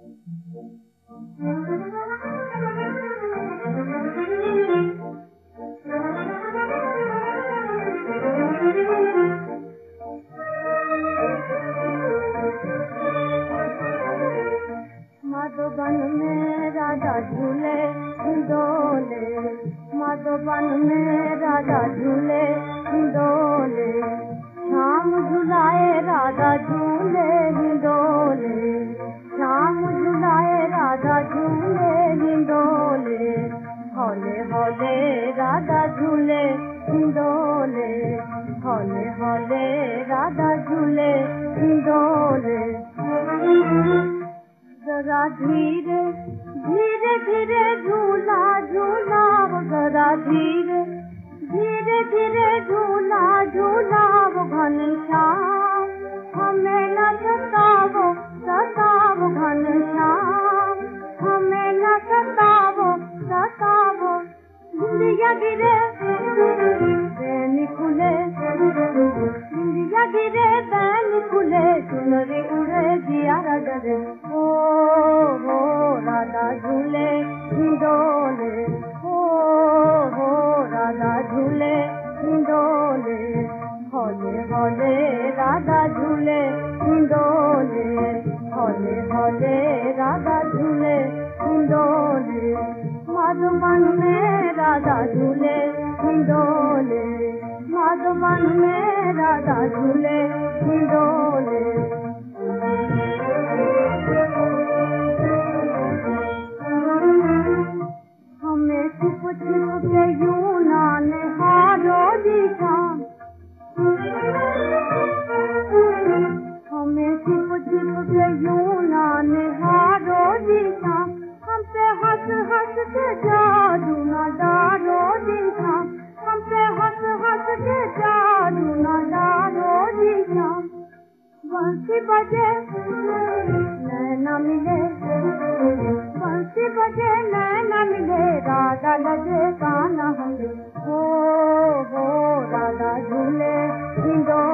मधुबन में राजा झूले हिंडोले, मधुबन में राजा झूले हिंडोले, शाम झुलाए राजा झूले हिंडोले, शाम झुलाए राजा झूले हिंडोले, हौले हौले राजा झूले हिंडोले, हौले हौले राजा झूले हिंडोले। जरा धीरे धीरे धीरे झूला झूला, जरा धीरे धीरे धीरे झूला झूला, वो घनश्याम हमें न सतावो सतावो, घनश्याम हमें न सतावो सतावो। बिंदिया गिरे बैन खुले, बिंदिया गिरे बैन खुले, चुनरी उड़े जियारा डरे। ओ राधा झूले हिंडोले, हो राधा झूले हिंडोले, हौले हौले राधा झूले हिंडोले, हौले हौले राधा झूले हिंडोले। मधुबन में राधा झूले हिंडोले, मधुबन में राधा झूले हिंडोले। हमें छुप छुप के यूं ना निहारो दिखा, हमें छुप छुप के यूं ना निहारो दिखा, हम पे हंस हंस के जादू न डालो दिखा, हम पे हंस हंस के जादू न डालो दिखा। बंसी बजे नैना मिले, बंसी बजे नैना मिले, राधा लगे कान्हा हंसे। हो राधा झूले हिंडोले।